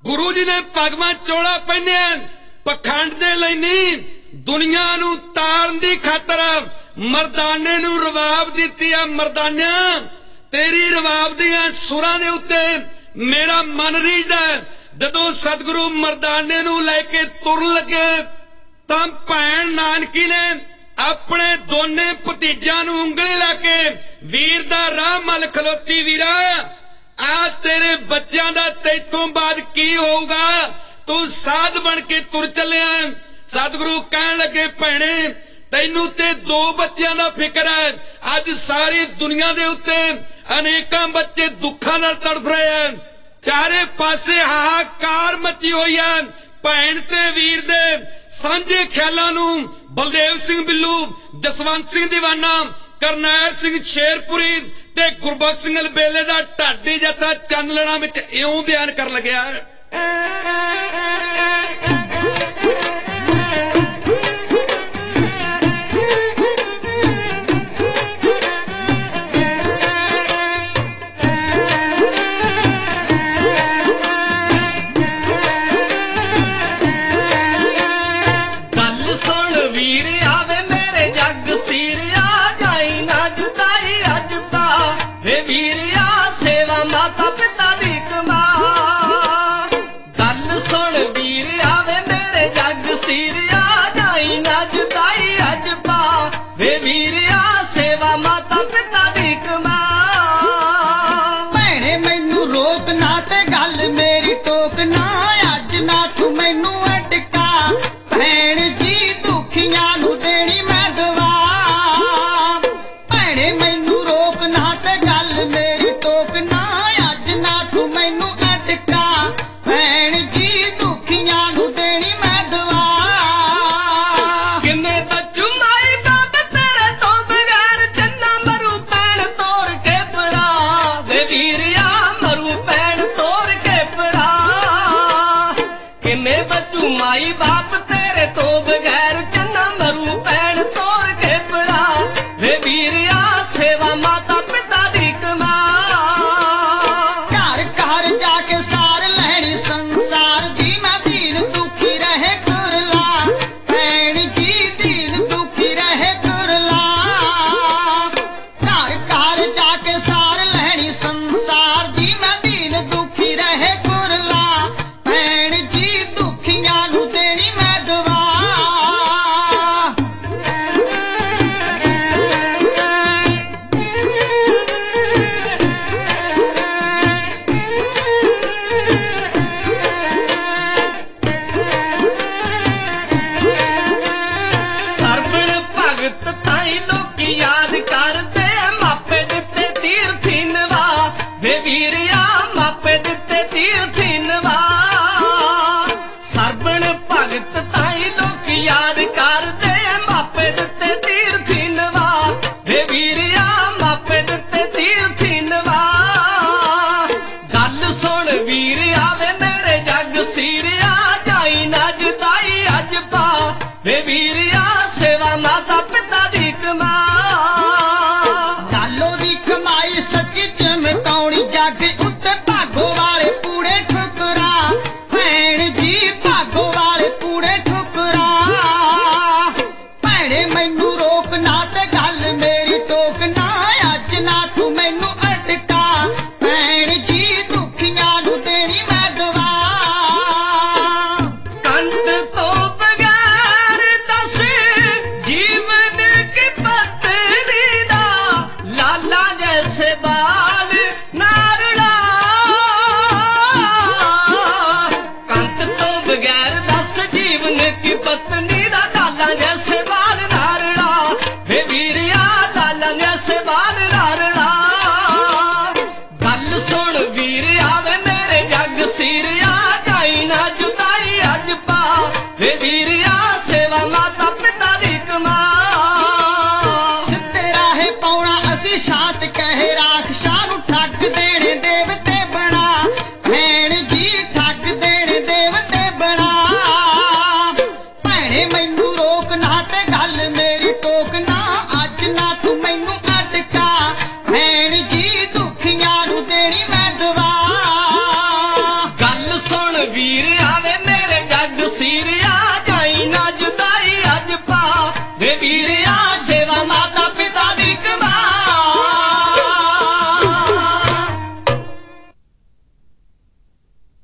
गुरु जी ने पगवां चोला पहनिया पखंड दे लई नहीं, दुनिया नूं तारन दी खातर मरदाने नूं रवाब दित्ती है। मरदाना तेरी रवाब दियां सुरां दे उत्ते मेरा मन रीझदा। जदों सतगुरु मरदाने नूं लैके तुर लगे तां भैण नानकी ने अपने दोने भतीजां नूं उंगली लाके वीर दा राह मल खलोती। वीरा आ तेरे बच्चों दा तैथों बाद की होगा, तू साध बन के तुर चलिया। सतगुरु कहन लगे भैणे तैनू ते 2 बच्चों दा फिक्र है। अज सारी दुनिया दे उत्ते अनेकां बच्चे दुखां नाल तड़फ रहे हैं। चारे पासे हाहाकार मची हुई है। भैण ते वीर दे सांझे ख्यालां नूं बलदेव सिंह बिल्लू, जसवंत सिंह दीवाना, करनैल सिंह शेरपुरी ते गुरबख्श सिंह अलबेले दा ढाडी जत्था चंदलड़ा विच इउं बयान कर लग्या है। दुखियां नूं देनी ਵੀਰਿਆ ਸੇਵਾ